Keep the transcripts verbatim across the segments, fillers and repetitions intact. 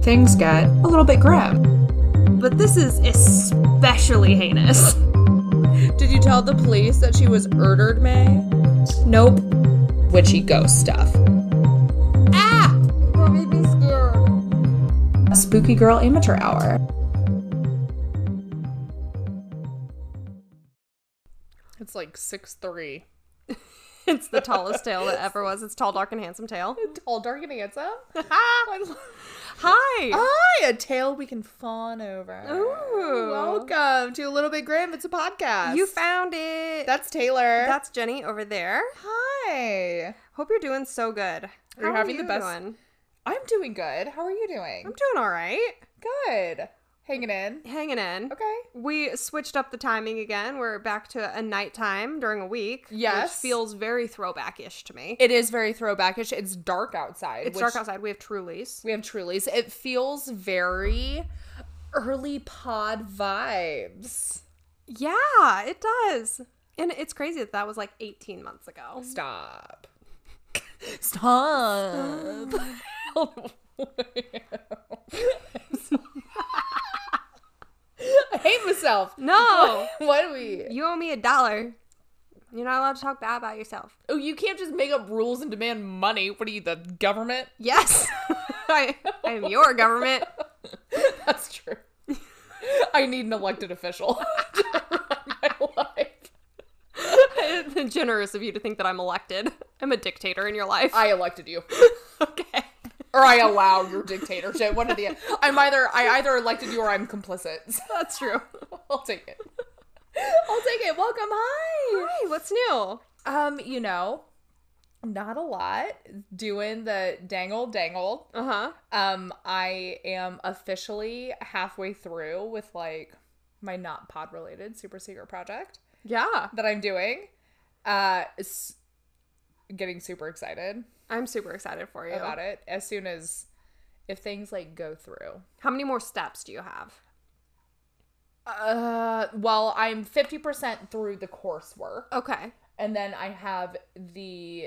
things get a little bit grim. But this is especially heinous. Did you tell the police that she was murdered, May? Nope. Witchy ghost stuff. Ah! That made me scared. A Spooky Girl Amateur Hour. It's like six three. It's the tallest tale that ever was. It's tall, dark, and handsome tale. Tall, dark, and handsome? Hi! Hi! A tale we can fawn over. Ooh. Welcome to A Little Bit Grim. It's a podcast. You found it. That's Taylor. That's Jenny over there. Hi. Hope you're doing so good. You're How having are you the best. doing? I'm doing good. How are you doing? I'm doing all right. Good. Hanging in. Hanging in. Okay. We switched up the timing again. We're back to a nighttime during a week. Yes. Which feels very throwback-ish to me. It is very throwbackish. It's dark outside. It's which- dark outside. We have Trulies. We have Trulies. It feels very early pod vibes. Yeah, it does. And it's crazy that that was like eighteen months ago. Stop. Stop. I hate myself. No. What do we? You owe me a dollar. You're not allowed to talk bad about yourself. Oh, you can't just make up rules and demand money. What are you, the government? Yes. I, I am your government. That's true. I need an elected official to run my life. It's generous of you to think that I'm elected. I'm a dictator in your life. I elected you. Okay. Or I allow your dictatorship. One of the I'm either I either elected you or I'm complicit. That's true. I'll take it. I'll take it. Welcome. Hi. Hi, what's new? Um, you know, not a lot. Doing the dangle dangle. Uh-huh. Um, I am officially halfway through with like my not pod related super secret project Yeah. that I'm doing. Uh, it's getting super excited. I'm super excited for you. About it. As soon as if things like go through. How many more steps do you have? Uh, well, I'm fifty percent through the coursework. Okay. And then I have the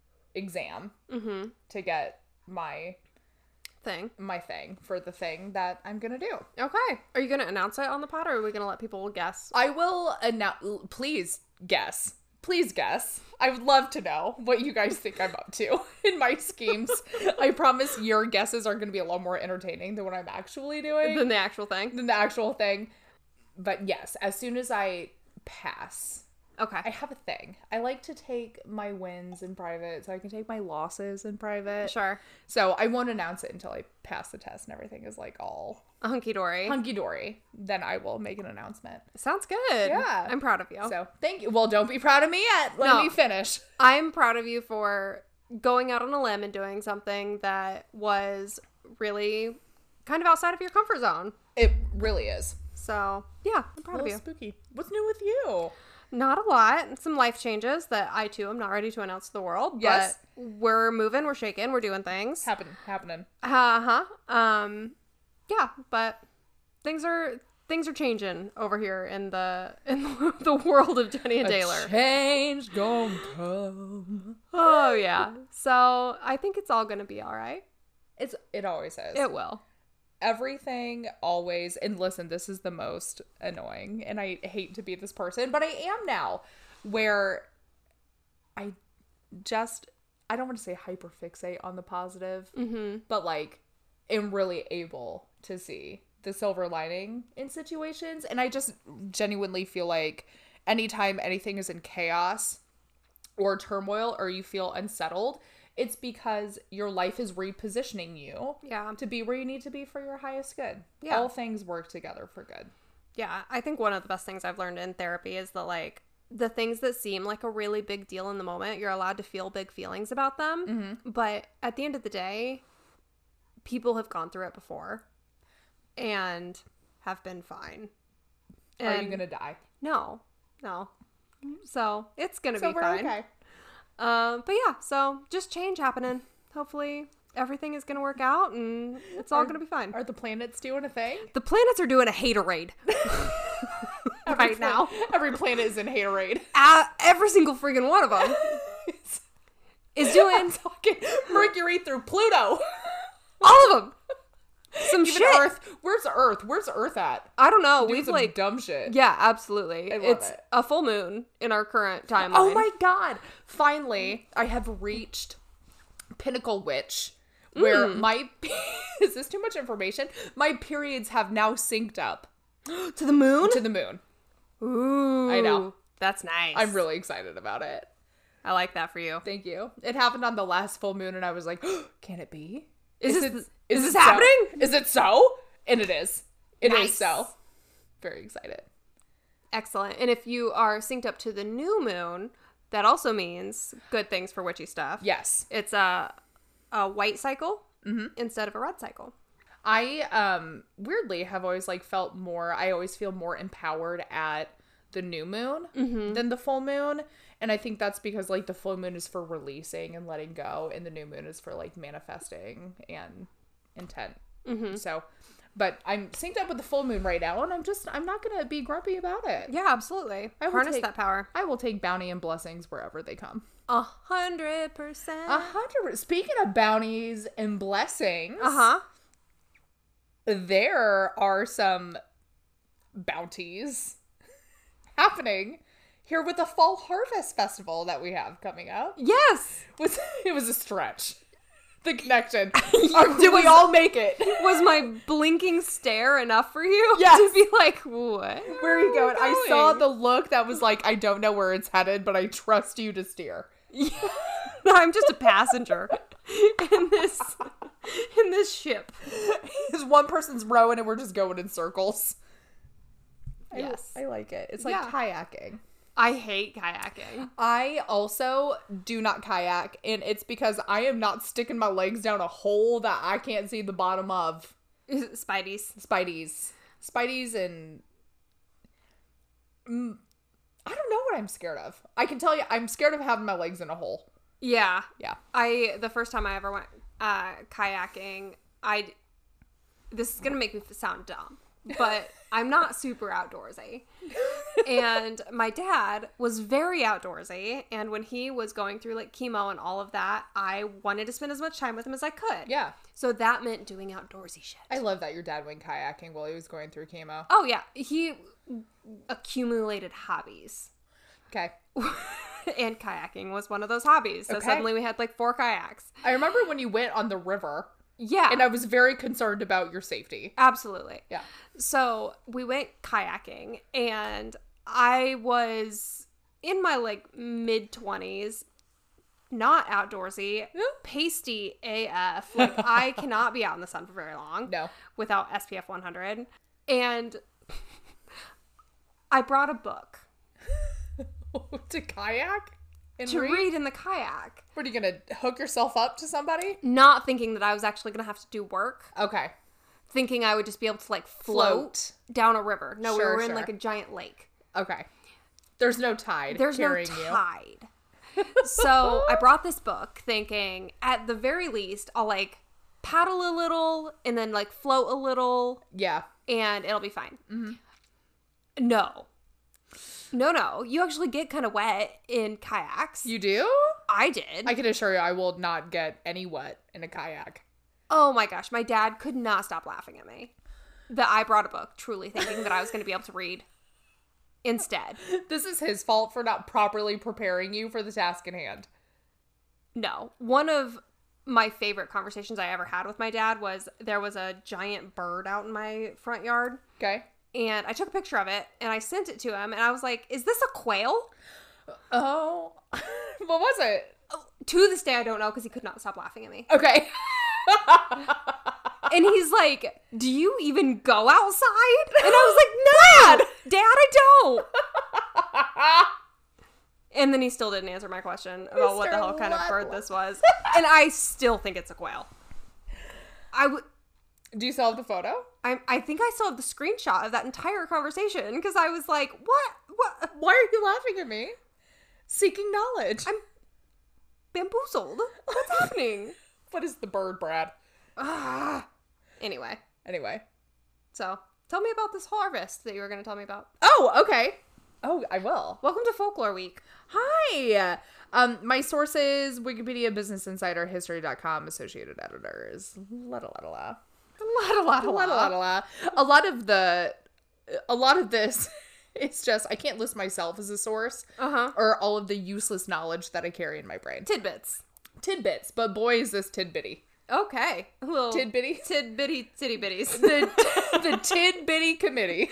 exam Mm-hmm. to get my Thing. my thing for the thing that I'm gonna do. Okay. Are you going to announce it on the pod, or are we going to let people guess? I will announce. Please guess. Please guess. I would love to know what you guys think I'm up to in my schemes. I promise your guesses are going to be a lot more entertaining than what I'm actually doing. Than the actual thing? Than the actual thing. But yes, as soon as I pass, Okay. I have a thing. I like to take my wins in private so I can take my losses in private. Sure. So I won't announce it until I pass the test and everything is like all Hunky-dory. hunky-dory. Then I will make an announcement. Sounds good. Yeah. I'm proud of you. So thank you. Well, don't be proud of me yet. Let No. me finish. I'm proud of you for going out on a limb and doing something that was really kind of outside of your comfort zone. It really is. So, yeah, I'm proud A of little you. spooky. What's new with you? Not a lot. Some life changes that I, too, am not ready to announce to the world. Yes. But we're moving, we're shaking, we're doing things. Happen, happening. Uh-huh. Um, yeah, but things are... Things are changing over here in the in the world of Jenny and Taylor. A change gon' come. Oh, yeah. So, I think it's all going to be all right. It's it always is. It will. Everything always, and listen, this is the most annoying, and I hate to be this person, but I am now, where I just, I don't want to say hyperfixate on the positive, Mm-hmm. but like, am really able to see the silver lining in situations, and I just genuinely feel like anytime anything is in chaos or turmoil, or you feel unsettled, it's because your life is repositioning you Yeah. to be where you need to be for your highest good. Yeah. All things work together for good. Yeah, I think one of the best things I've learned in therapy is that, like, the things that seem like a really big deal in the moment, you're allowed to feel big feelings about them. Mm-hmm. But at the end of the day, people have gone through it before and have been fine. Are you And- gonna die? No, no. So it's gonna So be we're fine. okay. Um, but yeah, so just change happening. Hopefully everything is gonna work out and it's all Are- gonna be fine. Are the planets doing a thing? The planets are doing a haterade Every right pla- now. Every planet is in haterade. Uh, every single freaking one of them is doing Fucking Mercury through Pluto. all of them. some Even shit. Earth. Where's Earth? Where's Earth at? I don't know. Doing We've some like dumb shit. Yeah, absolutely. I love it's it. a full moon in our current timeline. Oh my god. Finally, I have reached Pinnacle Witch, where Mm. my is this too much information? My periods have now synced up To the moon? to the moon. Ooh. I know. That's nice. I'm really excited about it. I like that for you. Thank you. It happened on the last full moon, and I was like, can it be? Is, Is this it- is Is this it so? happening? Is it so? And it is. It is Nice. so. Very excited. Excellent. And if you are synced up to the new moon, that also means good things for witchy stuff. Yes. It's a a white cycle Mm-hmm. instead of a red cycle. I um weirdly have always like felt more I always feel more empowered at the new moon Mm-hmm. than the full moon. And I think that's because like the full moon is for releasing and letting go, and the new moon is for like manifesting and intent. Mm-hmm. So but I'm synced up with the full moon right now, and I'm just I'm not gonna be grumpy about it. Yeah, absolutely. I will Harness take- that power. I will take bounty and blessings wherever they come. A hundred percent. A hundred. Speaking of bounties and blessings, Uh huh. there are some bounties happening here with the Fall Harvest Festival that we have coming up. Yes. It was, it was a stretch. The connection. Or did we all make it? Was my blinking stare enough for you? Yes. To be like, what? Where are you going? I saw going? the look that was like, I don't know where it's headed, but I trust you to steer. I'm just a passenger in this in this ship. Because one person's rowing and we're just going in circles. I- Yes. I, like it. It's like Yeah. kayaking. I hate kayaking. I also do not kayak, and it's because I am not sticking my legs down a hole that I can't see the bottom of. Spidey's. Spideys. Spideys and... Mm, I don't know what I'm scared of. I can tell you, I'm scared of having my legs in a hole. Yeah. Yeah. I the first time I ever went uh, kayaking, I this is gonna make me sound dumb, but I'm not super outdoorsy. And my dad was very outdoorsy, and when he was going through like chemo and all of that, I wanted to spend as much time with him as I could. Yeah. So that meant doing outdoorsy shit. I love that your dad went kayaking while he was going through chemo. Oh yeah, he accumulated hobbies. Okay. And kayaking was one of those hobbies. So Okay. suddenly we had like four kayaks. I remember when you went on the river, Yeah. and I was very concerned about your safety. Absolutely. Yeah. So we went kayaking, and I was in my like mid twenties, not outdoorsy, pasty A F. Like I cannot be out in the sun for very long. No. Without S P F one hundred. And I brought a book To kayak? And to read? read in the kayak, What, are you going to hook yourself up to somebody? not thinking that I was actually going to have to do work, Okay. thinking I would just be able to like float, Float. down a river. No, Sure, we were in sure. like a giant lake. Okay. There's no tide There's no carrying you. tide. So I brought this book thinking at the very least I'll like paddle a little and then like float a little Yeah. and it'll be fine. Mm-hmm. No. No, no. You actually get kind of wet in kayaks. You do? I did. I can assure you I will not get any wet in a kayak. Oh my gosh. My dad could not stop laughing at me that I brought a book truly thinking that I was going to be able to read instead. This is his fault for not properly preparing you for the task in hand. No. One of my favorite conversations I ever had with my dad was there was a giant bird out in my front yard, Okay. and I took a picture of it and I sent it to him, and I was like, is this a quail? Oh. What was it? To this day I don't know because he could not stop laughing at me. Okay. And he's like, do you even go outside? And I was like, no, Dad, I don't. And then he still didn't answer my question about what the Mister hell kind of bird Ludlow. this was. And I still think it's a quail. I would... Do you still have the photo? I I think I still have the screenshot of that entire conversation because I was like, what? What? Why are you laughing at me? Seeking knowledge. I'm bamboozled. What's happening? What is the bird, Brad? Ah. Anyway, Anyway. so tell me about this harvest that you were going to tell me about. Oh, okay. Oh, I will. Welcome to Folklore Week. Hi. Um, my sources, Wikipedia, Business Insider, History dot com, Associated Editors. La la la la. A lot, a lot, A lot, a lot, a lot. A lot of the, a lot of this, it's just, I can't list myself as a source. Uh-huh. Or all of the useless knowledge that I carry in my brain. Tidbits. Tidbits. But boy, is this tidbitty. Okay. A little Tidbitty? Tidbitty titty bitties. The, the Tidbitty Committee.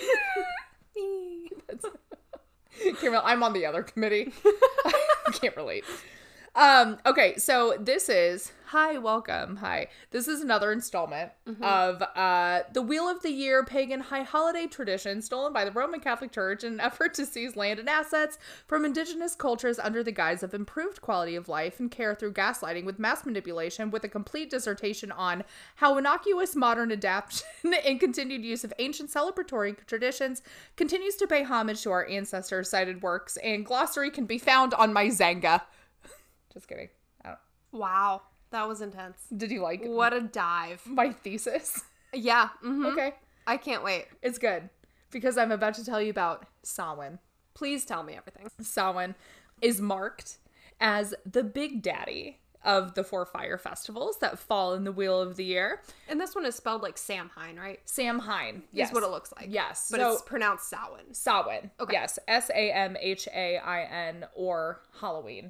Camille, I'm on the other committee. I can't relate. Um, okay, so this is, hi, welcome, hi. This is another installment mm-hmm. of uh, the Wheel of the Year pagan high holiday tradition stolen by the Roman Catholic Church in an effort to seize land and assets from indigenous cultures under the guise of improved quality of life and care through gaslighting with mass manipulation, with a complete dissertation on how innocuous modern adaptation and continued use of ancient celebratory traditions continues to pay homage to our ancestors' cited works, and glossary can be found on my Zanga. Just kidding. I don't... Wow. That was intense. Did you like What a dive. my thesis? Yeah. Mm-hmm. Okay. I can't wait. It's good because I'm about to tell you about Samhain. Please tell me everything. Samhain is marked as the big daddy of the four fire festivals that fall in the Wheel of the Year. And this one is spelled like Samhain, right? Samhain. Yes. Is what it looks like. Yes. But so, it's pronounced Samhain. Samhain. Okay. Yes. S A M H A I N or Halloween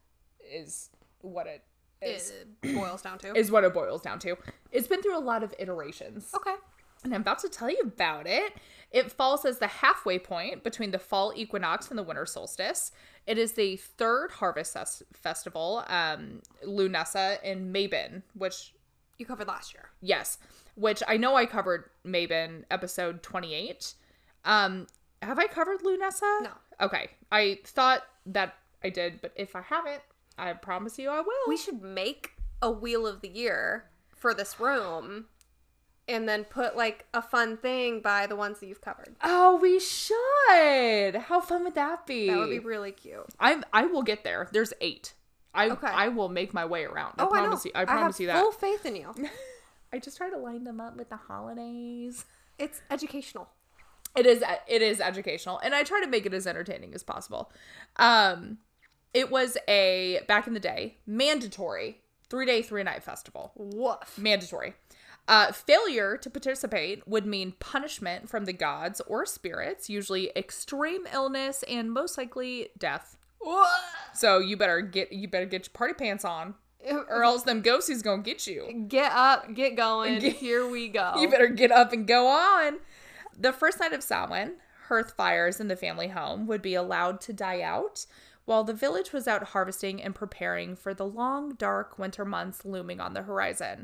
is what it is. It boils down to. Is what it boils down to. It's been through a lot of iterations. Okay. And I'm about to tell you about it. It falls as the halfway point between the fall equinox and the winter solstice. It is the third harvest ses- festival, um, Lunasa in Mabon, which... You covered last year. Yes. Which I know I covered Mabon episode twenty-eight. Um, have I covered Lunasa? No. Okay. I thought that I did, but if I haven't, I promise you I will. We should make a Wheel of the Year for this room and then put like a fun thing by the ones that you've covered. Oh, we should. How fun would that be? That would be really cute. I'm I will get there. There's eight. I Okay. I will make my way around. I oh, promise I know. you. I promise have you that. Full faith in you. I just try to line them up with the holidays. It's educational. It is it is educational, and I try to make it as entertaining as possible. Um It was a, back in the day, mandatory three-day, three-night festival. Woof. Mandatory. Uh, failure to participate would mean punishment from the gods or spirits, usually extreme illness and most likely death. Woof. So you better get you better get your party pants on, or else them ghosties gonna get you. Get up, get going. Get- Here we go. You better get up and go on. The first night of Samhain, hearth fires in the family home would be allowed to die out, while the village was out harvesting and preparing for the long, dark winter months looming on the horizon.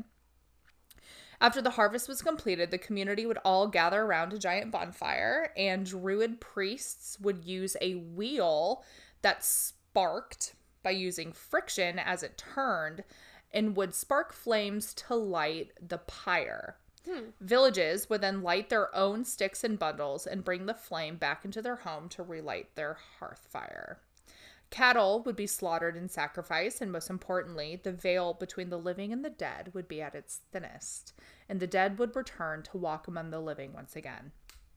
After the harvest was completed, the community would all gather around a giant bonfire, and druid priests would use a wheel that sparked by using friction as it turned and would spark flames to light the pyre. Hmm. Villages would then light their own sticks and bundles and bring the flame back into their home to relight their hearth fire. Cattle would be slaughtered in sacrifice, and most importantly, the veil between the living and the dead would be at its thinnest, and the dead would return to walk among the living once again.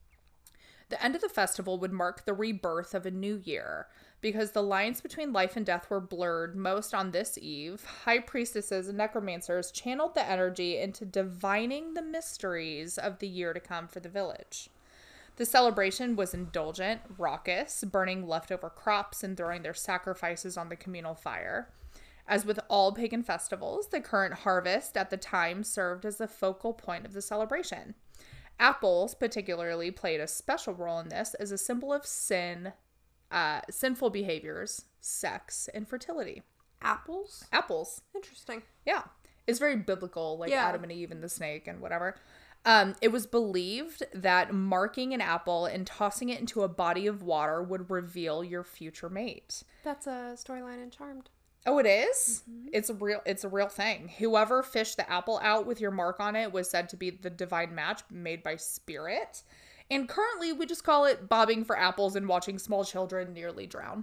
The end of the festival would mark the rebirth of a new year. Because the lines between life and death were blurred most on this eve, high priestesses and necromancers channeled the energy into divining the mysteries of the year to come for the village. The celebration was indulgent, raucous, burning leftover crops and throwing their sacrifices on the communal fire. As with all pagan festivals, the current harvest at the time served as the focal point of the celebration. Apples particularly played a special role in this as a symbol of sin, uh, sinful behaviors, sex, and fertility. Apples? Apples. Interesting. Yeah. It's very biblical, like Yeah. Adam and Eve and the snake and whatever. Um, it was believed that marking an apple and tossing it into a body of water would reveal your future mate. That's a storyline in Charmed. Oh, it is? Mm-hmm. It's a real it's a real thing. Whoever fished the apple out with your mark on it was said to be the divine match made by spirit. And currently we just call it bobbing for apples and watching small children nearly drown.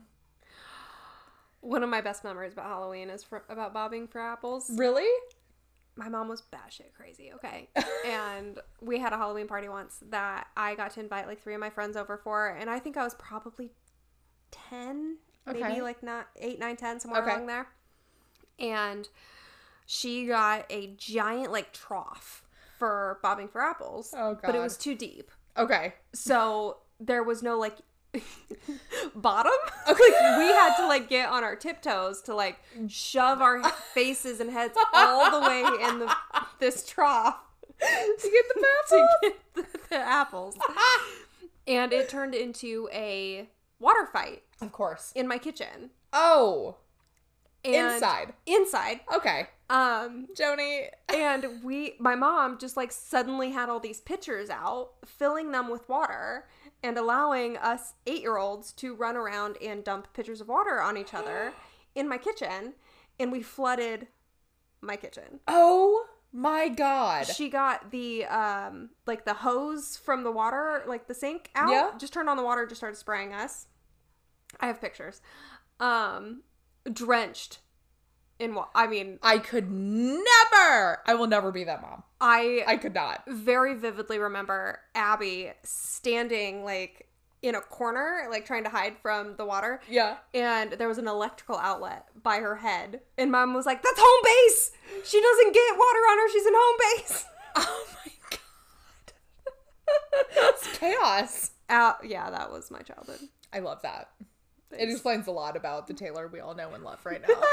One of my best memories about Halloween is for, about bobbing for apples. Really? My mom was batshit crazy, okay? And we had a Halloween party once that I got to invite like three of my friends over for, and I think I was probably ten, Okay. maybe like not eight, nine, ten, somewhere Okay. along there. And she got a giant like trough for bobbing for apples. Oh, God. But it was too deep. Okay. So there was no, like, bottom. Okay. Like, we had to, like, get on our tiptoes to, like, shove our faces and heads all the way in the this trough. To get the apples? To get the, the apples. And it turned into a water fight. Of course. In my kitchen. Oh. And inside. Inside. Okay. Um, Joni. And we, my mom just like suddenly had all these pitchers out, filling them with water and allowing us eight-year-olds to run around and dump pitchers of water on each other in my kitchen. And we flooded my kitchen. Oh my God. She got the, um, like the hose from the water, like the sink out. Yeah. Just turned on the water, just started spraying us. I have pictures. Um, drenched in what? I mean, I could never. I will never be that mom. I I could not. Very vividly remember Abby standing like in a corner, like trying to hide from the water. Yeah. And there was an electrical outlet by her head. And Mom was like, "That's home base. She doesn't get water on her. She's in home base." Oh my God. That's chaos. Uh, yeah, that was my childhood. I love that. Thanks. It explains a lot about the Taylor we all know and love right now.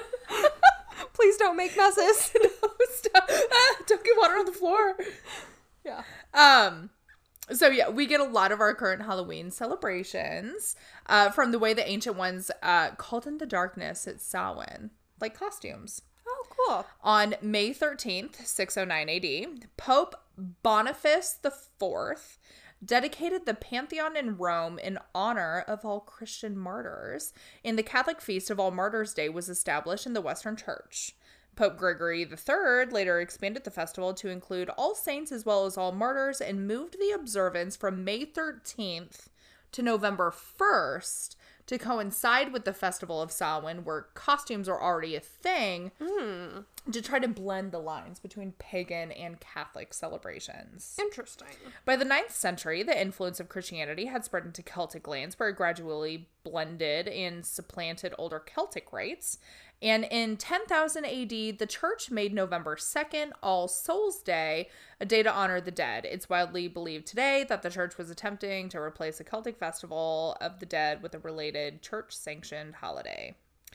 Please don't make messes. No, stop. Ah, don't get water on the floor. Yeah. Um. So yeah, we get a lot of our current Halloween celebrations uh, from the way the ancient ones uh, called in the darkness at Samhain, like costumes. Oh, cool. On May thirteenth, six oh nine A D, Pope Boniface the Fourth dedicated the Pantheon in Rome in honor of all Christian martyrs, and the Catholic Feast of All Martyrs Day was established in the Western Church. Pope Gregory the Third later expanded the festival to include all saints as well as all martyrs and moved the observance from May thirteenth to November first to coincide with the Festival of Samhain, where costumes are already a thing, Mm. to try to blend the lines between pagan and Catholic celebrations. Interesting. By the ninth century, the influence of Christianity had spread into Celtic lands, where it gradually blended and supplanted older Celtic rites. And in ten thousand A D, the church made November second, All Souls Day, a day to honor the dead. It's widely believed today that the church was attempting to replace the Celtic festival of the dead with a related church-sanctioned holiday.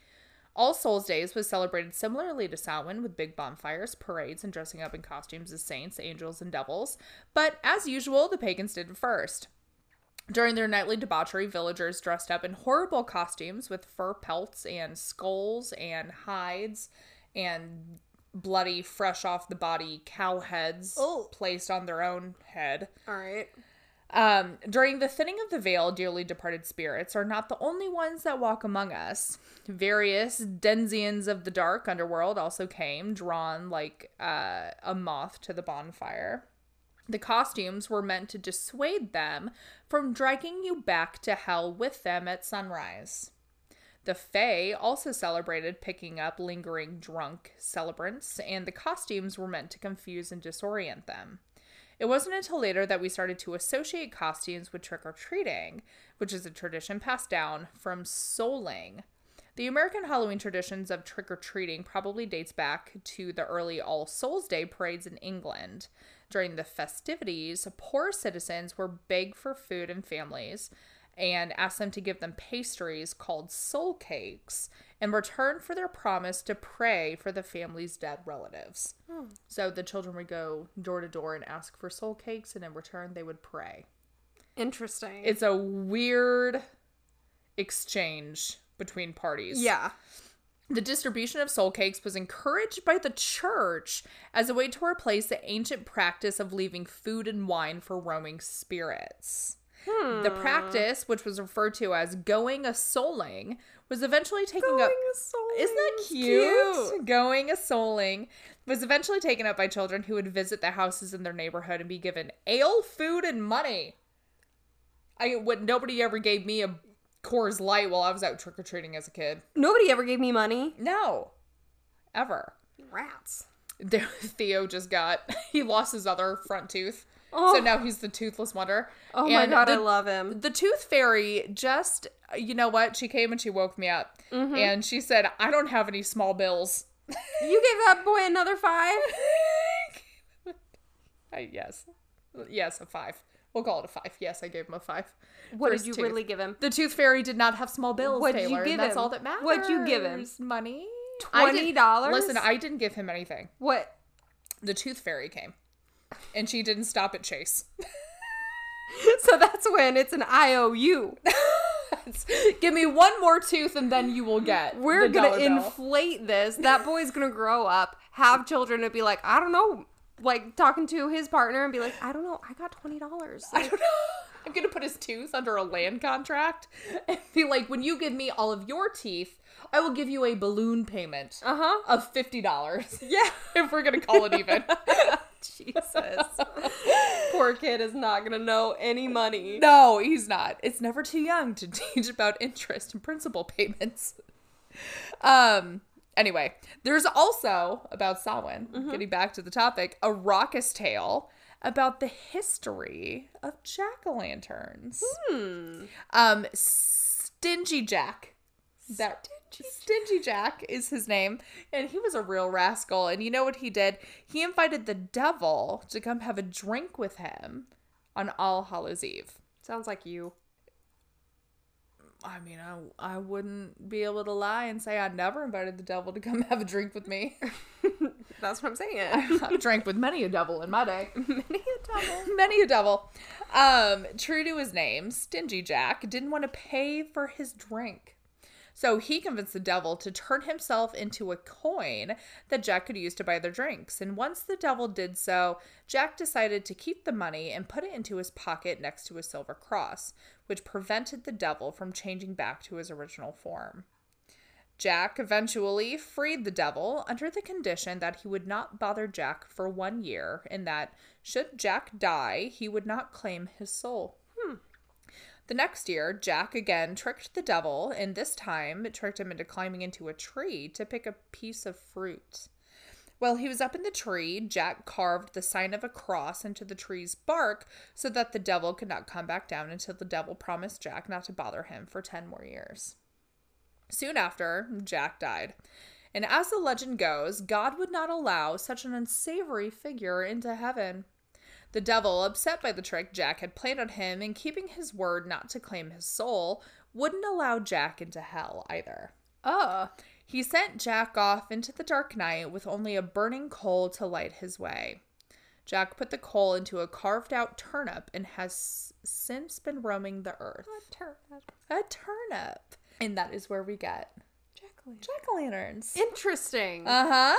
All Souls Days was celebrated similarly to Samhain, with big bonfires, parades, and dressing up in costumes as saints, angels, and devils. But as usual, the pagans did it first. During their nightly debauchery, villagers dressed up in horrible costumes with fur pelts and skulls and hides and bloody, fresh off the body cow heads Oh. placed on their own head. All right. Um, during the thinning of the veil, dearly departed spirits are not the only ones that walk among us. Various denizens of the dark underworld also came, drawn like uh, a moth to the bonfire. The costumes were meant to dissuade them from dragging you back to hell with them at sunrise. The Fae also celebrated picking up lingering drunk celebrants, and the costumes were meant to confuse and disorient them. It wasn't until later that we started to associate costumes with trick-or-treating, which is a tradition passed down from souling. The American Halloween traditions of trick-or-treating probably dates back to the early All Souls Day parades in England. During the festivities, poor citizens were begged for food and families and asked them to give them pastries called soul cakes in return for their promise to pray for the family's dead relatives. Hmm. So the children would go door to door and ask for soul cakes, and in return they would pray. Interesting. It's a weird exchange between parties. Yeah. The distribution of soul cakes was encouraged by the church as a way to replace the ancient practice of leaving food and wine for roaming spirits. Hmm. The practice, which was referred to as going a souling, was eventually taken Going up. a souling. Isn't that It's cute? cute. Going a souling was eventually taken up by children who would visit the houses in their neighborhood and be given ale, food, and money. I would nobody ever gave me a Coors Light while I was out trick-or-treating as a kid. Nobody ever gave me money. No. Ever. Rats. Theo just got, he lost his other front tooth. Oh. So now he's the toothless wonder. Oh my And god, the, I love him. The tooth fairy just, you know what? She came and she woke me up. Mm-hmm. And she said, I don't have any small bills. You gave that boy another five? I, yes. Yes, a five. We'll call it a five. Yes, I gave him a five. What First did you tooth. really give him? The tooth fairy did not have small bills, What'd you Taylor. give and that's him? all that matters. What'd you give him? Money. twenty dollars? Listen, I didn't give him anything. What? The tooth fairy came. And she didn't stop at Chase. So that's when it's an I O U. Give me one more tooth and then you will get We're the gonna dollar bill. inflate this. That boy's gonna grow up, have children, and be like, I don't know, like talking to his partner and be like, I don't know, I got twenty dollars. I don't know. I'm gonna put his tooth under a land contract and be like, when you give me all of your teeth, I will give you a balloon payment Uh-huh. of fifty dollars. Yeah. If we're gonna call it even. Jesus. Poor kid is not gonna know any money. No, he's not. It's never too young to teach about interest and principal payments. Um. Anyway, there's also, about Samhain, mm-hmm. getting back to the topic, a raucous tale about the history of jack-o'-lanterns. Hmm. Um, Stingy Jack. That Stingy. Stingy Jack is his name, and he was a real rascal. And you know what he did? He invited the devil to come have a drink with him on All Hallows Eve. Sounds like you. I mean, I, I wouldn't be able to lie and say I never invited the devil to come have a drink with me. That's what I'm saying. I've drank with many a devil in my day. Many a devil. Many a devil. Um, true to his name, Stingy Jack didn't want to pay for his drink. So he convinced the devil to turn himself into a coin that Jack could use to buy their drinks. And once the devil did so, Jack decided to keep the money and put it into his pocket next to a silver cross, which prevented the devil from changing back to his original form. Jack eventually freed the devil under the condition that he would not bother Jack for one year, and that, should Jack die, he would not claim his soul. Hmm. The next year, Jack again tricked the devil, and this time it tricked him into climbing into a tree to pick a piece of fruit. While he was up in the tree, Jack carved the sign of a cross into the tree's bark so that the devil could not come back down until the devil promised Jack not to bother him for ten more years. Soon after, Jack died. And as the legend goes, God would not allow such an unsavory figure into heaven. The devil, upset by the trick Jack had played on him and keeping his word not to claim his soul, wouldn't allow Jack into hell either. Oh. He sent Jack off into the dark night with only a burning coal to light his way. Jack put the coal into a carved-out turnip and has since been roaming the earth. A turnip. A turnip. And that is where we get Jack-o'-lanterns. Jack-o'-lanterns. Interesting. Uh-huh.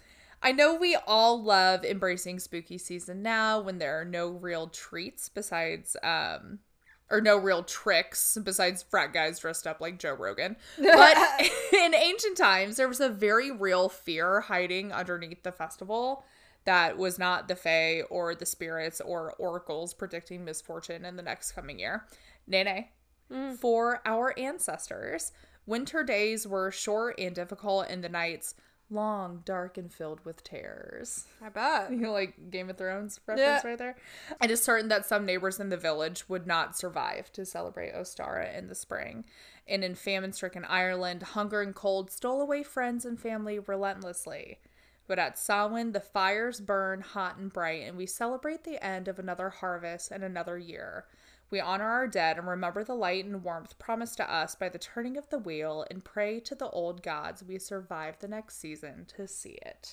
I know we all love embracing spooky season now when there are no real treats besides, um, or no real tricks besides frat guys dressed up like Joe Rogan. But in ancient times, there was a very real fear hiding underneath the festival that was not the fae or the spirits or oracles predicting misfortune in the next coming year. Nay, nay. Mm. For our ancestors, winter days were short and difficult and the nights long, dark, and filled with terrors. I bet. You know, like Game of Thrones reference Yeah. right there. It is certain that some neighbors in the village would not survive to celebrate Ostara in the spring. And in famine-stricken Ireland, hunger and cold stole away friends and family relentlessly. But at Samhain, the fires burn hot and bright, and we celebrate the end of another harvest and another year. We honor our dead and remember the light and warmth promised to us by the turning of the wheel and pray to the old gods we survive the next season to see it.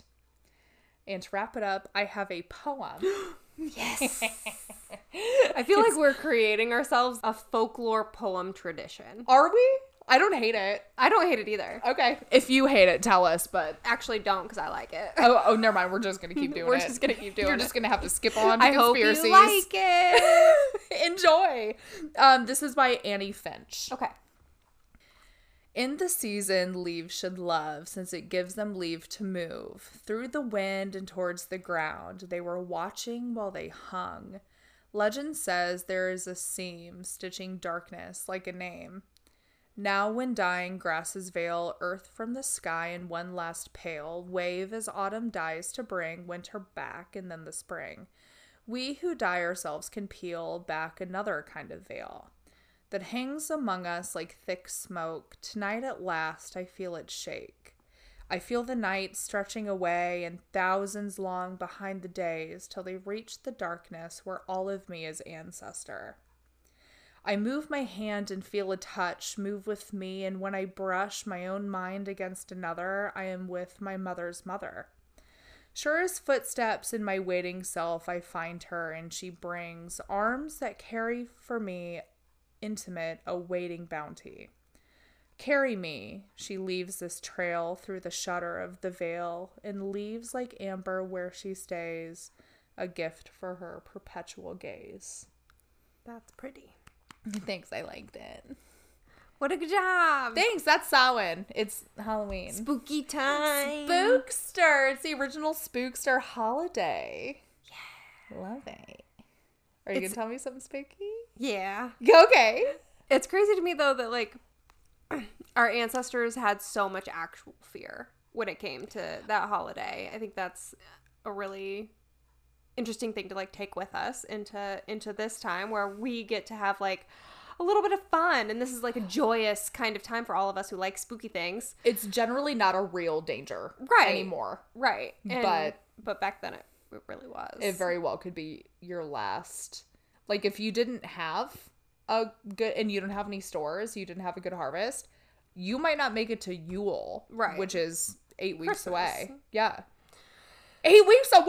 And to wrap it up, I have a poem. Yes. I feel like we're creating ourselves a folklore poem tradition. Are we? I don't hate it. I don't hate it either. Okay. If you hate it, tell us, but... Actually don't, because I like it. Oh, oh, never mind. We're just going to keep doing We're it. just going to keep doing You're it. just going to have to skip on to I hope conspiracies. you like it. Enjoy. Um, this is by Annie Finch. Okay. In the season, leaves should love, since it gives them leave to move. Through the wind and towards the ground, they were watching while they hung. Legend says there is a seam stitching darkness like a name. Now when dying grasses veil earth from the sky in one last pale wave as autumn dies to bring winter back and then the spring, we who die ourselves can peel back another kind of veil that hangs among us like thick smoke. Tonight at last I feel it shake. I feel the night stretching away and thousands long behind the days till they reach the darkness where all of me is ancestor. I move my hand and feel a touch move with me, and when I brush my own mind against another, I am with my mother's mother. Sure as footsteps in my waiting self, I find her, and she brings arms that carry for me intimate, a waiting bounty. Carry me, she leaves this trail through the shutter of the veil, and leaves like amber where she stays, a gift for her perpetual gaze. That's pretty. Thanks, I liked it. What a good job. Thanks, that's Samhain. It's Halloween. Spooky time. Spookster. It's the original Spookster holiday. Yeah. Love it. Are you going to tell me something spooky? Yeah. Okay. It's crazy to me, though, that, like, our ancestors had so much actual fear when it came to that holiday. I think that's a really interesting thing to, like, take with us into into this time where we get to have, like, a little bit of fun, and this is like a joyous kind of time for all of us who like spooky things. It's generally not a real danger right anymore. Right. And, but but back then it, it really was. It very well could be your last. Like, if you didn't have a good, and you don't have any stores, you didn't have a good harvest, you might not make it to Yule, right, which is eight weeks Christmas. away. Yeah. Eight weeks away!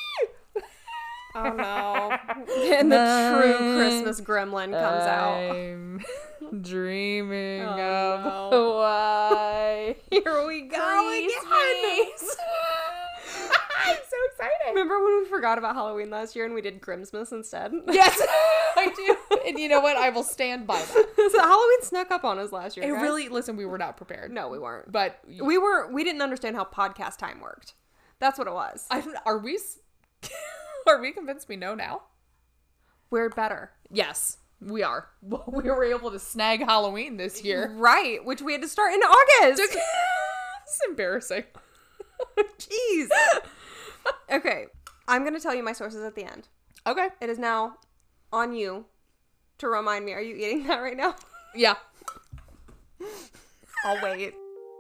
Oh no. And the true Christmas gremlin comes I'm out. Dreaming oh, of no. Why. Here we go again. I'm so excited. Remember when we forgot about Halloween last year and we did Grimsmas instead? Yes, I do. And you know what? I will stand by that. So Halloween snuck up on us last year. It guys. really, listen, we were not prepared. No, we weren't. But we were, we didn't understand how podcast time worked. That's what it was. I, are we... Are we convinced we know now? We're better. Yes, we are. We were able to snag Halloween this year. Right, which we had to start in August. It's embarrassing. Jeez. Okay, I'm going to tell you my sources at the end. Okay. It is now on you to remind me. Are you eating that right now? Yeah. I'll wait.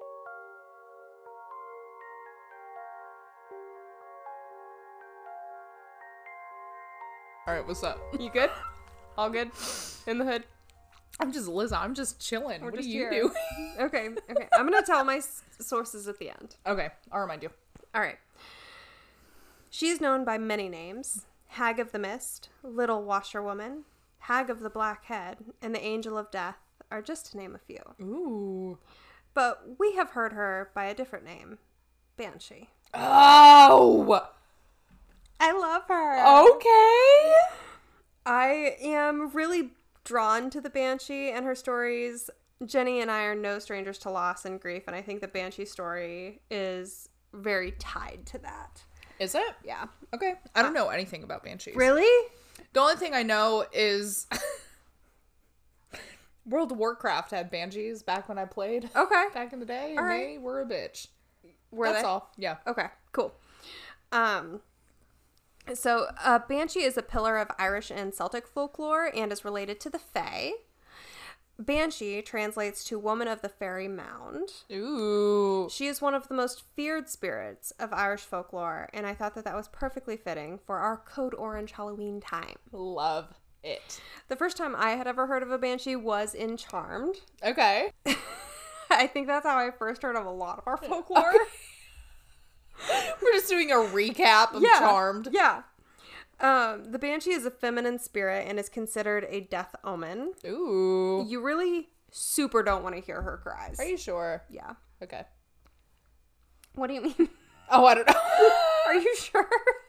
All right, what's up? You good? All good? In the hood? I'm just, Liz, I'm just chilling. We're what just do you here. do? Okay, okay. I'm going to tell my s- sources at the end. Okay, I'll remind you. All right. She is known by many names. Hag of the Mist, Little Washerwoman, Hag of the Black Head, and the Angel of Death are just to name a few. Ooh. But we have heard her by a different name, Banshee. Oh! I love her. Okay. I am really drawn to the Banshee and her stories. Jenny and I are no strangers to loss and grief, and I think the Banshee story is very tied to that. Is it? Yeah. Okay. I don't know anything about banshees. Really? The only thing I know is World of Warcraft had banshees back when I played. Okay. Back in the day, and all right. they were a bitch. Were That's they? all. Yeah. Okay, cool. Um, so uh, Banshee is a pillar of Irish and Celtic folklore and is related to the Fae. Banshee translates to Woman of the Fairy Mound. Ooh. She is one of the most feared spirits of Irish folklore, and I thought that that was perfectly fitting for our Code Orange Halloween time. Love it. The first time I had ever heard of a Banshee was in Charmed. Okay. I think that's how I first heard of a lot of our folklore. Okay. We're just doing a recap of yeah, Charmed. Yeah. Um, the Banshee is a feminine spirit and is considered a death omen. Ooh. You really super don't want to hear her cries. Are you sure? Yeah. Okay. What do you mean? Oh, I don't know. Are you sure?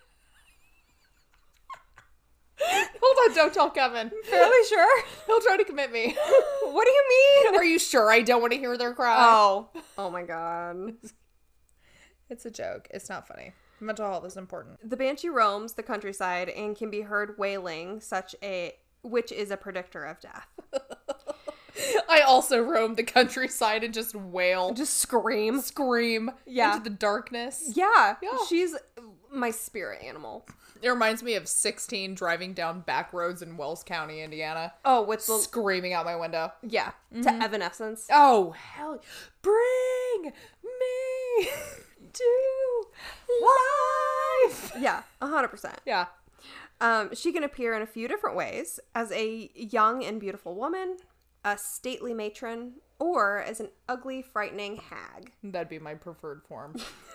Hold on, don't tell Kevin. Fairly sure? He'll try to commit me. What do you mean? Are you sure I don't want to hear their cry? Oh. Oh my god. It's a joke. It's not funny. Mental health is important. The Banshee roams the countryside and can be heard wailing, such a which is a predictor of death. I also roam the countryside and just wail. Just scream. Scream. Yeah. Into the darkness. Yeah. Yeah. She's my spirit animal. It reminds me of sixteen driving down back roads in Wells County, Indiana. Oh, with the... Screaming out my window. Yeah. Mm-hmm. To Evanescence. Oh, hell. Bring me. to life. Yeah, one hundred percent. Yeah. Um, she can appear in a few different ways: as a young and beautiful woman, a stately matron, or as an ugly, frightening hag. That'd be my preferred form.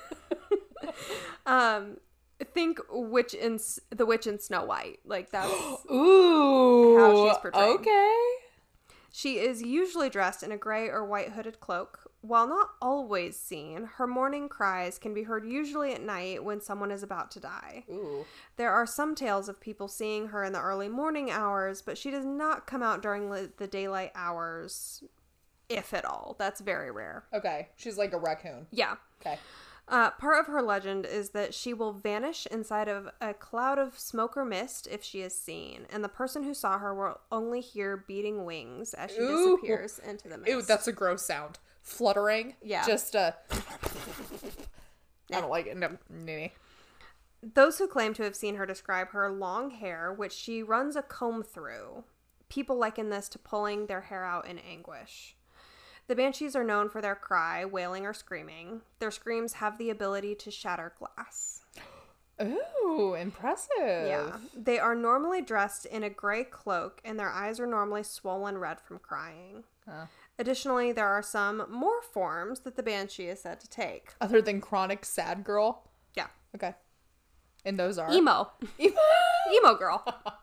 Um, think witch in S- the witch in Snow White. Like that's Ooh. how she's portrayed. Okay. She is usually dressed in a gray or white hooded cloak. While not always seen, her mourning cries can be heard usually at night when someone is about to die. Ooh. There are some tales of people seeing her in the early morning hours, but she does not come out during li- the daylight hours, if at all. That's very rare. Okay. She's like a raccoon. Yeah. Okay. Uh, part of her legend is that she will vanish inside of a cloud of smoke or mist if she is seen, and the person who saw her will only hear beating wings as she Ooh. disappears into the mist. Ew, that's a gross sound. Fluttering. Yeah. Just uh I don't like it. No. Nee. Those who claim to have seen her describe her long hair, which she runs a comb through. People liken this to pulling their hair out in anguish. The banshees are known for their cry, wailing or screaming. Their screams have the ability to shatter glass. Ooh, impressive. Yeah. They are normally dressed in a gray cloak, and their eyes are normally swollen red from crying. Huh. Additionally, there are some more forms that the banshee is said to take. Other than chronic sad girl. Yeah. Okay. And those are Emo. Emo. Emo girl.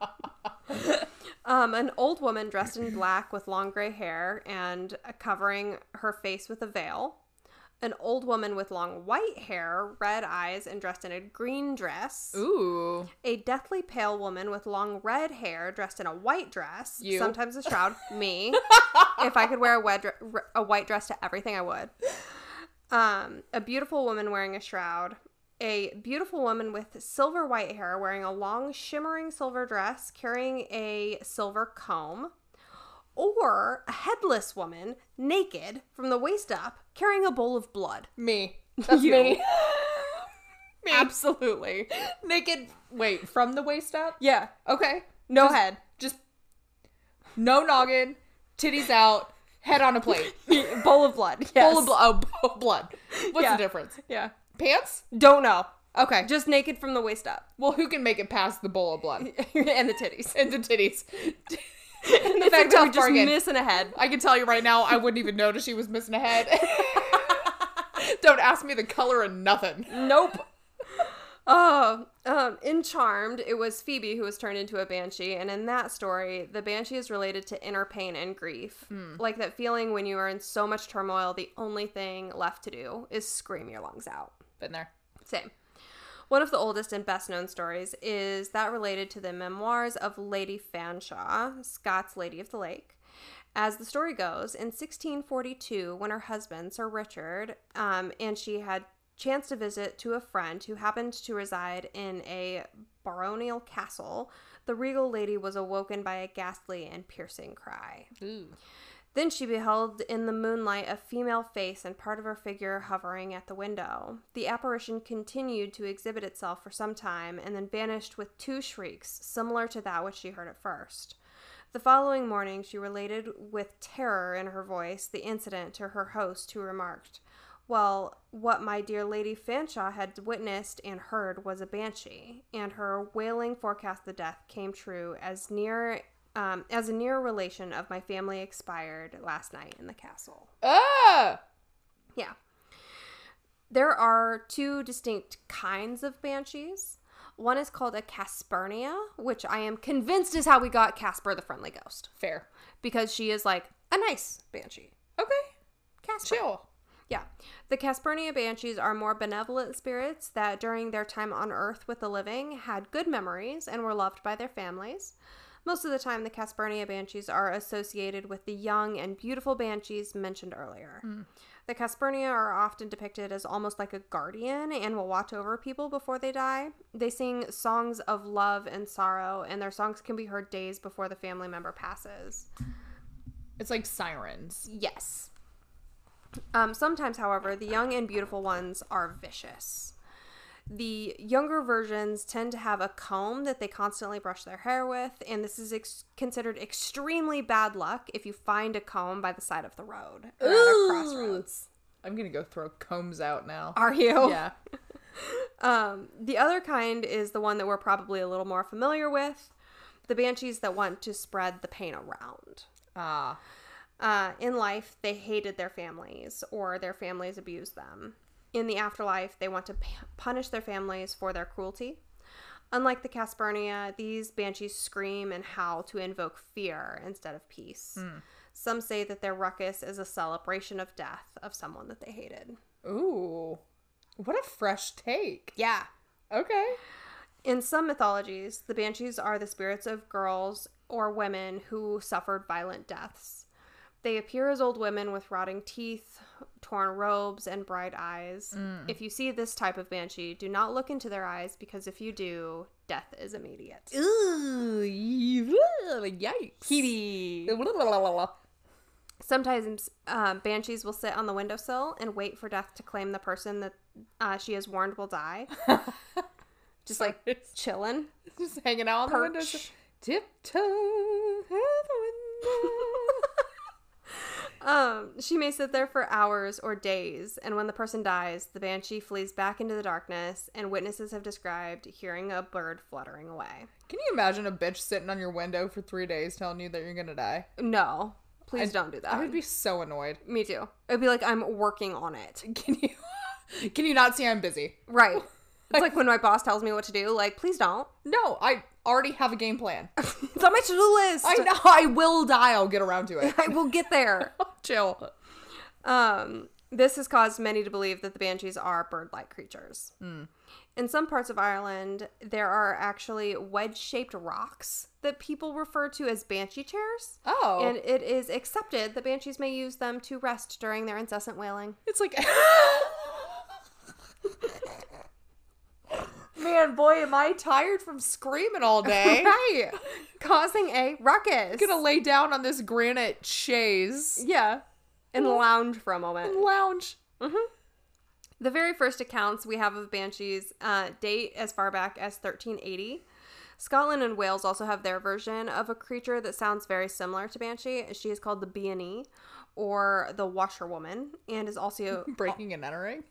Um, an old woman dressed in black with long gray hair and covering her face with a veil. An old woman with long white hair, red eyes, and dressed in a green dress. Ooh. A deathly pale woman with long red hair, dressed in a white dress. You. Sometimes a shroud. Me. If I could wear a, wed- a white dress to everything, I would. Um, a beautiful woman wearing a shroud. A beautiful woman with silver white hair wearing a long shimmering silver dress, carrying a silver comb. Or a headless woman, naked, from the waist up, carrying a bowl of blood. Me. That's You. me. Me. Absolutely. Naked. Wait, from the waist up? Yeah. Okay. No Just- head. Just no noggin, titties out, head on a plate. Bowl of blood. Yes. Bowl of blo- oh, bowl of blood. What's Yeah. the difference? Yeah. Pants? Don't know. Okay. Just naked from the waist up. Well, who can make it past the bowl of blood? And the titties. And the titties. And the It's a fact that tough we're just bargain. missing a head. I can tell you right now, I wouldn't even notice she was missing a head. Don't ask me the color of nothing. Nope. Oh, um, in Charmed, it was Phoebe who was turned into a banshee, and in that story, the banshee is related to inner pain and grief. Hmm. Like that feeling when you are in so much turmoil, the only thing left to do is scream your lungs out. Been there. Same. One of the oldest and best known stories is that related to the memoirs of Lady Fanshawe, Scott's Lady of the Lake. As the story goes, in sixteen forty-two, when her husband, Sir Richard, um, and she had chanced a visit to a friend who happened to reside in a baronial castle, the regal lady was awoken by a ghastly and piercing cry. Ooh. Then she beheld in the moonlight a female face and part of her figure hovering at the window. The apparition continued to exhibit itself for some time and then vanished with two shrieks, similar to that which she heard at first. The following morning, she related with terror in her voice the incident to her host, who remarked, "Well, what my dear Lady Fanshawe had witnessed and heard was a banshee, and her wailing forecast of death came true as near um, as a near relation of my family expired last night in the castle." Ah! Yeah. There are two distinct kinds of banshees. One is called a Caspernia, which I am convinced is how we got Casper the Friendly Ghost. Fair. Because she is like a nice banshee. Okay. Casper. Chill. Yeah. The Caspernia banshees are more benevolent spirits that during their time on Earth with the living had good memories and were loved by their families. Most of the time, the Caspernia banshees are associated with the young and beautiful banshees mentioned earlier. Mm. The Caspernia are often depicted as almost like a guardian and will watch over people before they die. They sing songs of love and sorrow, and their songs can be heard days before the family member passes. It's like sirens. Yes. Um, sometimes, however, the young and beautiful ones are vicious. The younger versions tend to have a comb that they constantly brush their hair with, and this is ex- considered extremely bad luck if you find a comb by the side of the road or at a crossroads. I'm gonna go throw combs out now. Are you? Yeah. Um, the other kind is the one that we're probably a little more familiar with. The banshees that want to spread the pain around. Ah. Uh, in life, they hated their families or their families abused them. In the afterlife, they want to p- punish their families for their cruelty. Unlike the Caspernia, these banshees scream and howl to invoke fear instead of peace. Mm. Some say that their ruckus is a celebration of death of someone that they hated. Ooh. What a fresh take. Yeah. Okay. In some mythologies, the banshees are the spirits of girls or women who suffered violent deaths. They appear as old women with rotting teeth, torn robes, and bright eyes. Mm. If you see this type of banshee, do not look into their eyes, because if you do, death is immediate. Ooh, yikes. Hee Sometimes uh, banshees will sit on the windowsill and wait for death to claim the person that uh, she has warned will die. Just like chilling. Just hanging out on Perch. the window. Tiptoe out the window. um, she may sit there for hours or days, and when the person dies, the banshee flees back into the darkness, and witnesses have described hearing a bird fluttering away. Can you imagine a bitch sitting on your window for three days telling you that you're gonna die? No. Please I'd, don't do that. I would be so annoyed. Me too. It'd be like, I'm working on it. Can you Can you not see I'm busy? Right. It's like when my boss tells me what to do, like, please don't. No, I already have a game plan. It's on my to-do list. I know. I will die. I'll get around to it. I will get there. Chill. Um, this has caused many to believe that the banshees are bird-like creatures. Mm. In some parts of Ireland, there are actually wedge-shaped rocks that people refer to as banshee chairs. Oh. And it is accepted that banshees may use them to rest during their incessant wailing. It's like... Man, boy, am I tired from screaming all day. Right. Causing a ruckus. I'm gonna lay down on this granite chaise. Yeah. And lounge for a moment. And lounge. Mm-hmm. The very first accounts we have of banshees uh, date as far back as thirteen eighty. Scotland and Wales also have their version of a creature that sounds very similar to banshee. She is called the Beanie, or the washerwoman, and is also... Breaking and entering?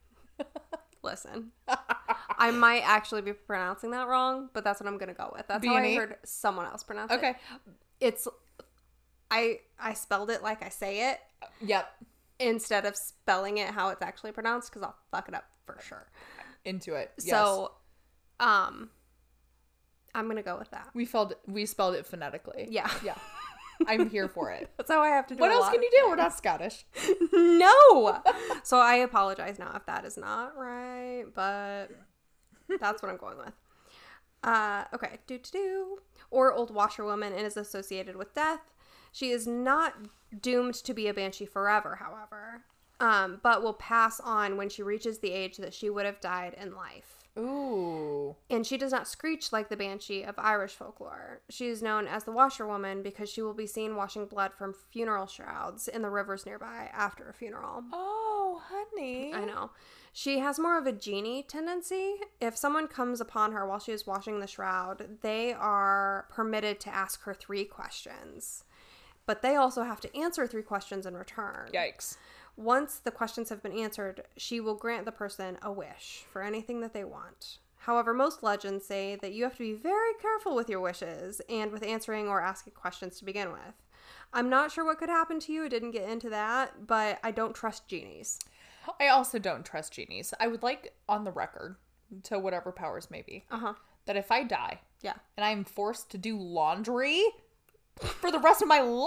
Listen, I might actually be pronouncing that wrong, but that's what I'm gonna go with. That's how I heard someone else pronounce it. Okay. It's... I I spelled it like I say it. Yep. Instead of spelling it how it's actually pronounced, because I'll fuck it up for sure. Into it. Yes. So, um, I'm gonna go with that. We spelled we spelled it phonetically. Yeah. Yeah. I'm here for it. That's how I have to do it. What else can you do? We're not Scottish. No. So I apologize now if that is not right, but that's what I'm going with. Uh, okay. Do do do. Or old washerwoman and is associated with death. She is not doomed to be a banshee forever, however, um, but will pass on when she reaches the age that she would have died in life. Ooh. And she does not screech like the banshee of Irish folklore. She is known as the washerwoman because she will be seen washing blood from funeral shrouds in the rivers nearby after a funeral. Oh, honey. I know. She has more of a genie tendency. If someone comes upon her while she is washing the shroud, they are permitted to ask her three questions. But they also have to answer three questions in return. Yikes. Once the questions have been answered, she will grant the person a wish for anything that they want. However, most legends say that you have to be very careful with your wishes and with answering or asking questions to begin with. I'm not sure what could happen to you. I didn't get into that, but I don't trust genies. I also don't trust genies. I would like on the record, to whatever powers may be, uh-huh. that if I die, yeah, and I'm forced to do laundry for the rest of my life,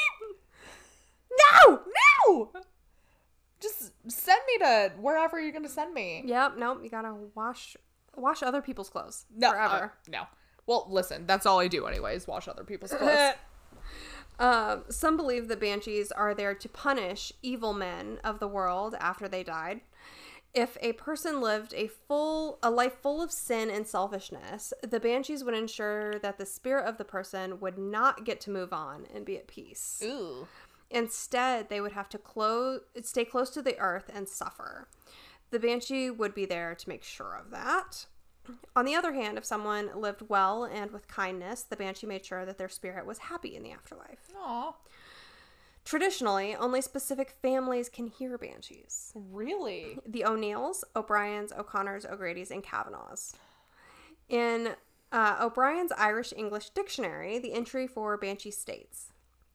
no, no, just send me to wherever you're gonna send me. Yep, nope, you gotta wash wash other people's clothes no, forever. Uh, no. Well, listen, that's all I do anyways, wash other people's clothes. Um, some believe that banshees are there to punish evil men of the world after they died. If a person lived a full a life full of sin and selfishness, the banshees would ensure that the spirit of the person would not get to move on and be at peace. Ooh. Instead, they would have to close, stay close to the earth and suffer. The banshee would be there to make sure of that. On the other hand, if someone lived well and with kindness, the banshee made sure that their spirit was happy in the afterlife. Aww. Traditionally, only specific families can hear banshees. Really? The O'Neills, O'Briens, O'Connors, O'Grady's, and Kavanaughs. In uh, O'Brien's Irish-English Dictionary, the entry for banshee states,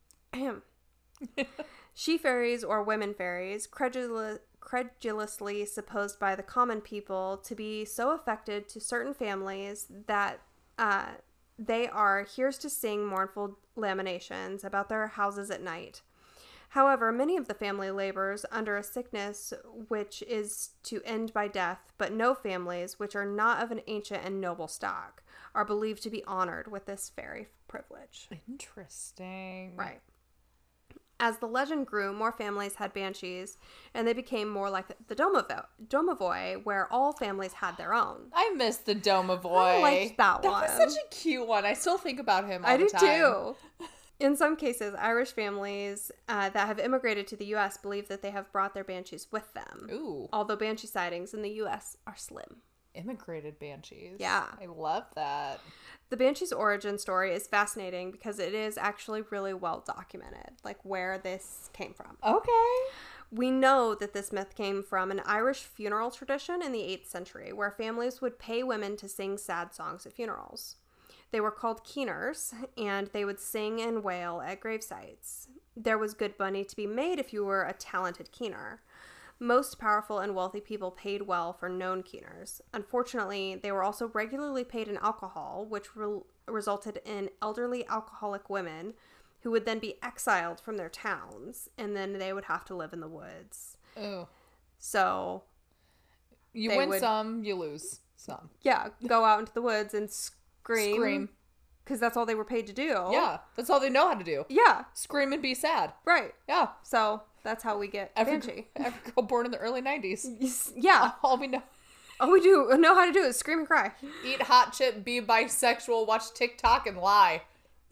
she-fairies or women fairies, credul- credulously supposed by the common people to be so affected to certain families that uh, they are hears to sing mournful lamentations about their houses at night. However, many of the family labors under a sickness which is to end by death, but no families which are not of an ancient and noble stock are believed to be honored with this fairy privilege. Interesting. Right. As the legend grew, more families had banshees, and they became more like the Domovo- Domovoi, where all families had their own. I miss the Domovoi. I liked that one. That was such a cute one. I still think about him all I the do time. too. In some cases, Irish families uh, that have immigrated to the U S believe that they have brought their banshees with them. Ooh. Although banshee sightings in the U S are slim. Immigrated banshees. Yeah. I love that. The banshee's origin story is fascinating because it is actually really well documented, like where this came from. Okay. We know that this myth came from an Irish funeral tradition in the eighth century, where families would pay women to sing sad songs at funerals. They were called keeners, and they would sing and wail at gravesites. There was good money to be made if you were a talented keener. Most powerful and wealthy people paid well for known keeners. Unfortunately, they were also regularly paid in alcohol, which re- resulted in elderly alcoholic women who would then be exiled from their towns, and then they would have to live in the woods. Ooh. So, You They win would- some, you lose some. yeah, go out into the woods and scream. Scream. Because that's all they were paid to do. Yeah. That's all they know how to do. Yeah, Scream and be sad. right. Yeah. So, that's how we get Every, banshee. every girl born in the early nineties. Yeah. All we know. All we do know how to do is scream and cry. Eat hot chip, be bisexual, watch TikTok, and lie.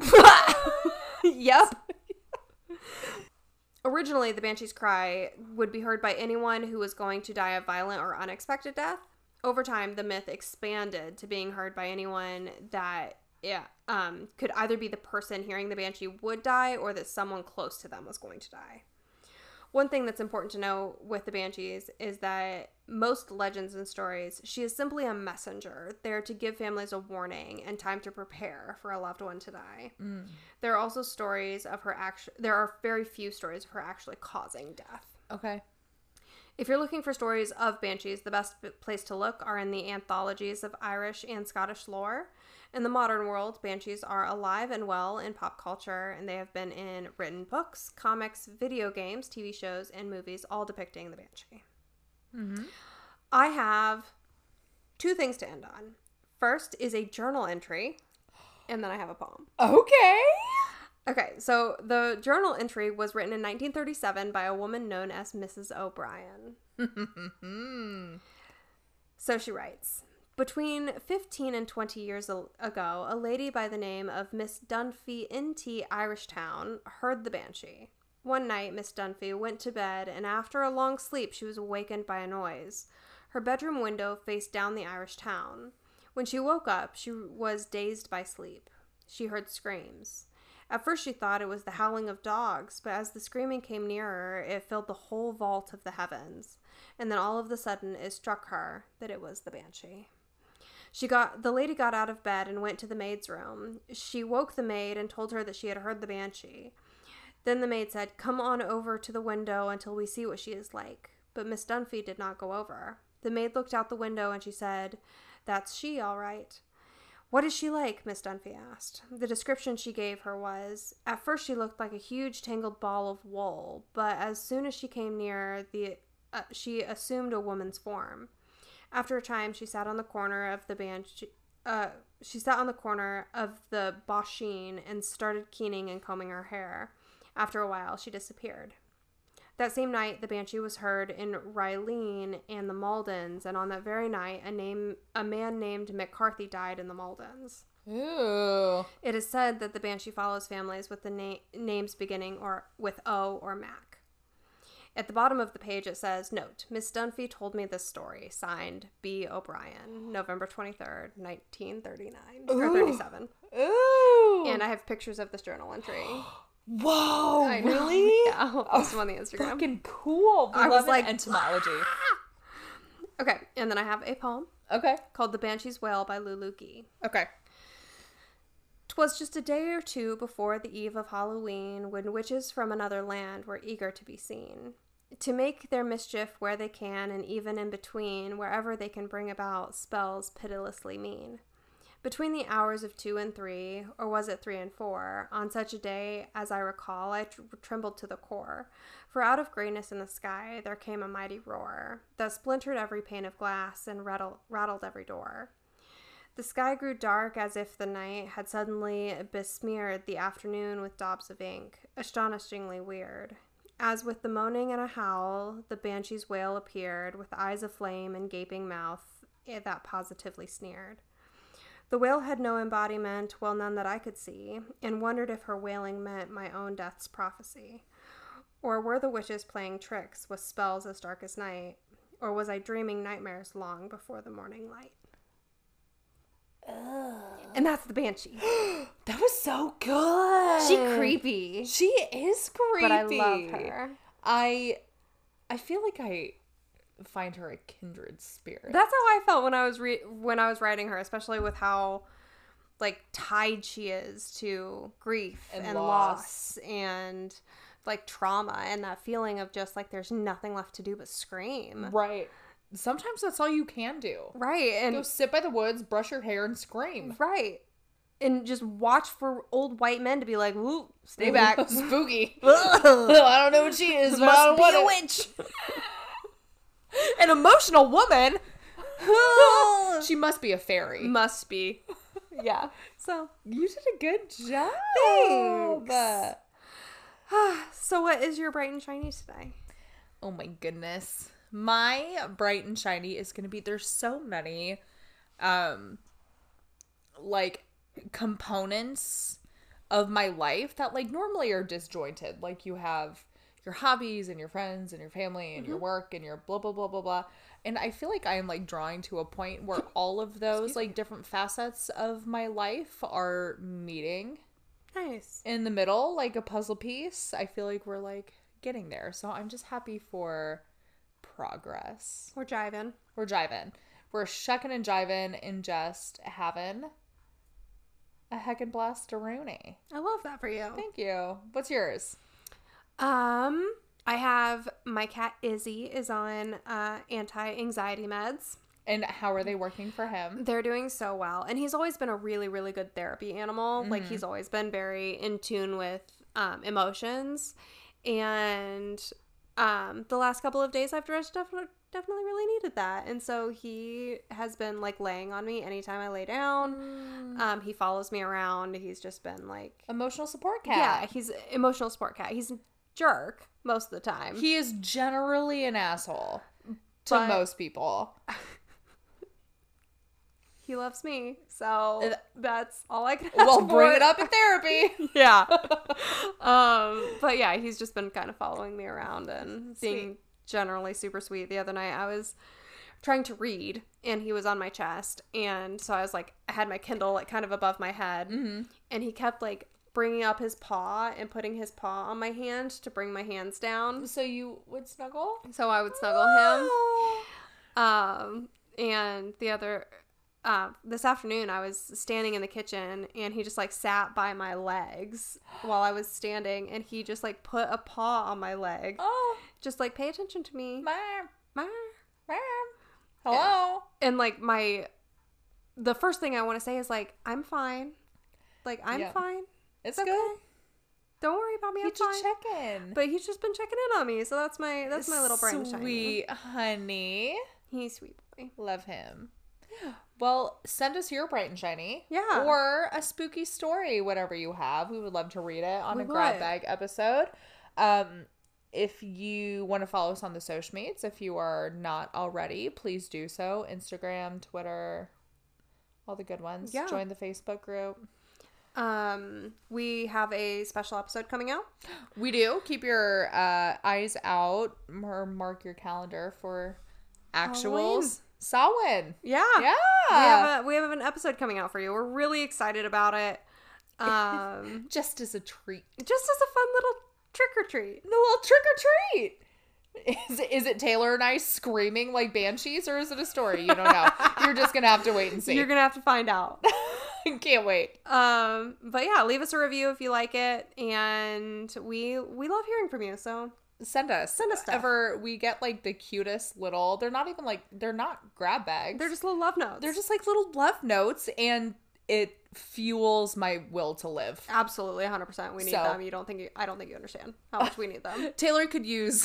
Yep. Originally, the banshee's cry would be heard by anyone who was going to die a violent or unexpected death. Over time, the myth expanded to being heard by anyone that yeah, um, could either be the person hearing the banshee would die or that someone close to them was going to die. One thing that's important to know with the banshees is that most legends and stories, she is simply a messenger there to give families a warning and time to prepare for a loved one to die. Mm. There are also stories of her actu- there are very few stories of her actually causing death. Okay. If you're looking for stories of banshees, the best place to look are in the anthologies of Irish and Scottish lore. In the modern world, banshees are alive and well in pop culture, and they have been in written books, comics, video games, T V shows, and movies, all depicting the banshee. Mm-hmm. I have two things to end on. First is a journal entry, and then I have a poem. Okay. Okay, so the journal entry was written in nineteen thirty-seven by a woman known as Missus O'Brien. So she writes, between fifteen and twenty years ago, a lady by the name of Miss Dunphy in T. Irishtown heard the banshee. One night, Miss Dunphy went to bed, and after a long sleep, she was awakened by a noise. Her bedroom window faced down the Irish town. When she woke up, she was dazed by sleep. She heard screams. At first, she thought it was the howling of dogs, but as the screaming came nearer, it filled the whole vault of the heavens. And then all of a sudden, it struck her that it was the banshee. She got the lady got out of bed and went to the maid's room. She woke the maid and told her that she had heard the banshee. Then the maid said, "Come on over to the window until we see what she is like." But Miss Dunphy did not go over. The maid looked out the window and she said, "That's she, all right." "What is she like?" Miss Dunphy asked. The description she gave her was, at first she looked like a huge tangled ball of wool, but as soon as she came near, the uh, she assumed a woman's form. After a time, she sat on the corner of the banshee. Uh, she sat on the corner of the basheen and started keening and combing her hair. After a while, she disappeared. That same night, the banshee was heard in Ryleen and the Maldons, and on that very night, a name a man named McCarthy died in the Maldons. Ooh. It is said that the banshee follows families with the na- names beginning or with O or Mac. At the bottom of the page, it says, "Note, Miss Dunphy told me this story. Signed, B. O'Brien, November twenty-third, nineteen thirty-nine or thirty-seven." Ooh. And I have pictures of this journal entry. Whoa, I know. really? Yeah, I'll post them on the Instagram. Fucking cool. We I love was like, entomology. Okay, and then I have a poem Okay. called The Banshee's Wail by Lulu Gee. Okay. 'Twas just a day or two before the eve of Halloween, when witches from another land were eager to be seen, to make their mischief where they can, and even in between, wherever they can bring about spells pitilessly mean. Between the hours of two and three, or was it three and four, on such a day as I recall, I tr- trembled to the core, for out of grayness in the sky there came a mighty roar, that splintered every pane of glass and rattled, rattled every door. The sky grew dark as if the night had suddenly besmeared the afternoon with daubs of ink, astonishingly weird. As with the moaning and a howl, the banshee's wail appeared, with eyes aflame and gaping mouth that positively sneered. The wail had no embodiment, well, none that I could see, and wondered if her wailing meant my own death's prophecy. Or were the witches playing tricks with spells as dark as night, or was I dreaming nightmares long before the morning light? Ugh. And that's the banshee. That was so good. She creepy. She is creepy. But I love her. I I feel like I find her a kindred spirit. That's how I felt when I was re- when I was writing her, especially with how like tied she is to grief and, and loss. loss and like trauma and that feeling of just like there's nothing left to do but scream. Right. Sometimes that's all you can do. Right. And go sit by the woods, brush your hair, and scream. Right. And just watch for old white men to be like, "Woo, stay back, spooky." I don't know what she is, but must I don't be want a it. witch. An emotional woman. She must be a fairy. Must be. Yeah. So you did a good job. Thanks. So what is your bright and shiny today? Oh my goodness. My bright and shiny is going to be, there's so many, um, like, components of my life that, like, normally are disjointed. Like, you have your hobbies and your friends and your family and mm-hmm. your work and your blah, blah, blah, blah, blah. And I feel like I am, like, drawing to a point where all of those, like, different facets of my life are meeting. Nice. In the middle, like a puzzle piece. I feel like we're, like, getting there. So I'm just happy for progress. We're jiving. We're jiving. We're shucking and jiving and just having a heckin' blasteroonie. I love that for you. Thank you. What's yours? Um, I have my cat Izzy is on uh, anti-anxiety meds. And how are they working for him? They're doing so well. And he's always been a really, really good therapy animal. Mm-hmm. Like, he's always been very in tune with um, emotions. And um, the last couple of days after I've definitely, definitely really needed that. And so he has been, like, laying on me anytime I lay down. Mm. Um, he follows me around. He's just been, like... Emotional support cat. Yeah, he's emotional support cat. He's a jerk most of the time. He is generally an asshole to but... most people. He loves me, so that's all I can ask Well, for. bring it up in therapy. Yeah. um, but yeah, he's just been kind of following me around and being sweet. Generally super sweet. The other night I was trying to read and he was on my chest, and so I was like, I had my Kindle like kind of above my head, mm-hmm. and he kept like bringing up his paw and putting his paw on my hand to bring my hands down. So you would snuggle? So I would snuggle oh. him. Um, and the other... Uh, this afternoon I was standing in the kitchen and he just like sat by my legs while I was standing, and he just like put a paw on my leg. Oh, just like, pay attention to me. Mom. Mom. Mom. Hello. And, and like my, the first thing I want to say is like, I'm fine. Like, I'm yeah. fine. It's, it's okay. good. Don't worry about me. He I'm fine. just check in. But he's just been checking in on me. So that's my, that's my little bright and shiny. Sweet honey. He's sweet boy. Love him. Well, send us your bright and shiny. Yeah. Or a spooky story, whatever you have. We would love to read it on we a would. Grab Bag episode. Um, if you want to follow us on the social medias, if you are not already, please do so. Instagram, Twitter, all the good ones. Yeah. Join the Facebook group. Um, we have a special episode coming out. We do. Keep your uh, eyes out or mark your calendar for actuals. Samhain. Yeah. Yeah. We have a we have an episode coming out for you. We're really excited about it. Um, Just as a treat. just as a fun little trick or treat. The little trick or treat. Is it, is it Taylor and I screaming like banshees, or is it a story? You don't know. You're just going to have to wait and see. You're gonna have to find out. Can't wait. Um, but yeah, leave us a review if you like it, and we we love hearing from you. So Send us. Send us stuff. Ever we get like the cutest little, they're not even like, they're not grab bags. they're just little love notes. They're just like little love notes, and it fuels my will to live. Absolutely one hundred percent. We need So- them. You don't think you, I don't think you understand how much we need them. Taylor could use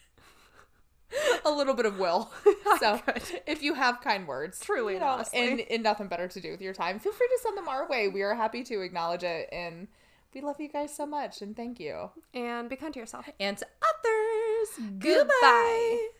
a little bit of will. So if you have kind words, Truly, you know, honestly. and, and nothing better to do with your time, feel free to send them our way. We are happy to acknowledge it, and we love you guys so much, and thank you. And be kind to yourself. And to others, Goodbye. goodbye.